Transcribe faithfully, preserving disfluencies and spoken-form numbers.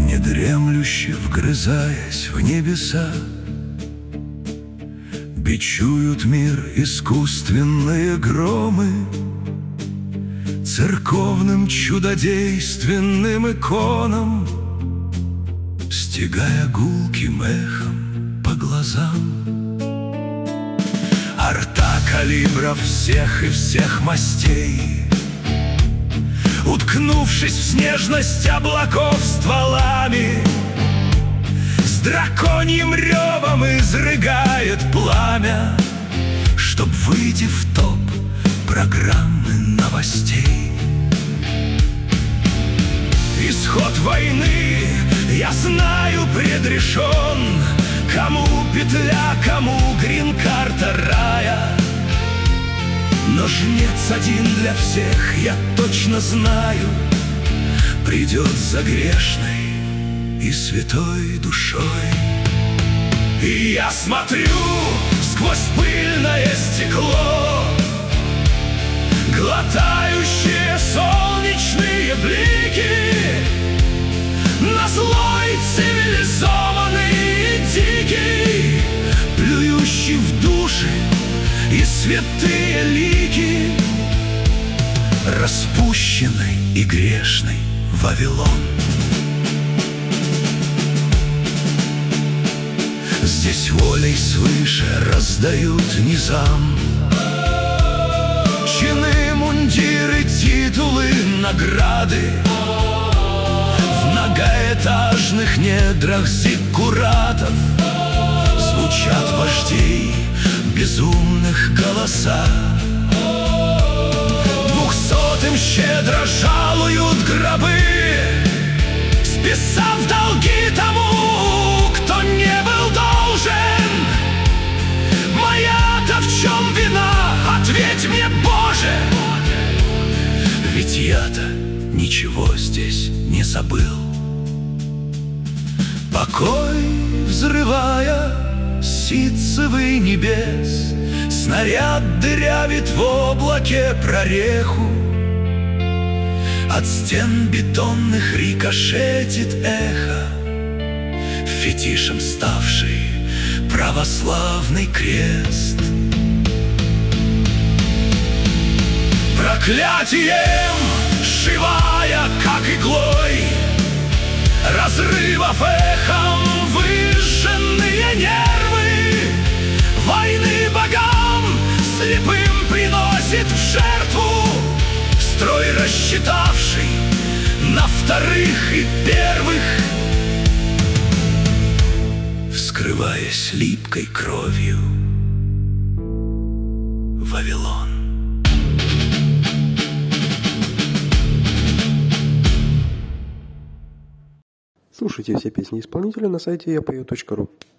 недремлюще вгрызаясь в небеса, бичуют мир искусственные громы, церковным чудодейственным иконам, стягая гулким эхом по глазам. Арта калибров всех и всех мастей, уткнувшись в снежность облаков стволами, с драконьим ревом изрыгает пламя, чтоб выйти в топ программы новостей. Исход войны, я знаю, предрешен. Кому петля, кому грин-карта рая. Но жнец один для всех, я точно знаю, придет за грешной и святой душой. И я смотрю сквозь пыльное стекло, глотающие солнечные блики, на злой цивилизованный и дикий, плюющий в души и святые лики, распущенный и грешный Вавилон. Здесь волей свыше раздают низам чины, мундиры, титулы, награды. В многоэтажных недрах зиккуратов звучат вождей безумных голоса. Двухсотым щедро жалуют гробы, списав долги тому, кто не был должен. Моя-то в чем вина? Ответь мне, Боже! Ведь я-то ничего здесь не забыл. Покой взрывая ситцевый небес, снаряд дырявит в облаке прореху. От стен бетонных рикошетит эхо, фетишем ставший православный крест. Проклятием сшивая, как иглой, разрывов эхом выжженные нервы, войны богам слепым приносит в жертву строй, рассчитавший на вторых и первых, вскрываясь липкой кровью Вавилон. Слушайте все песни исполнителя на сайте я пою точка ру.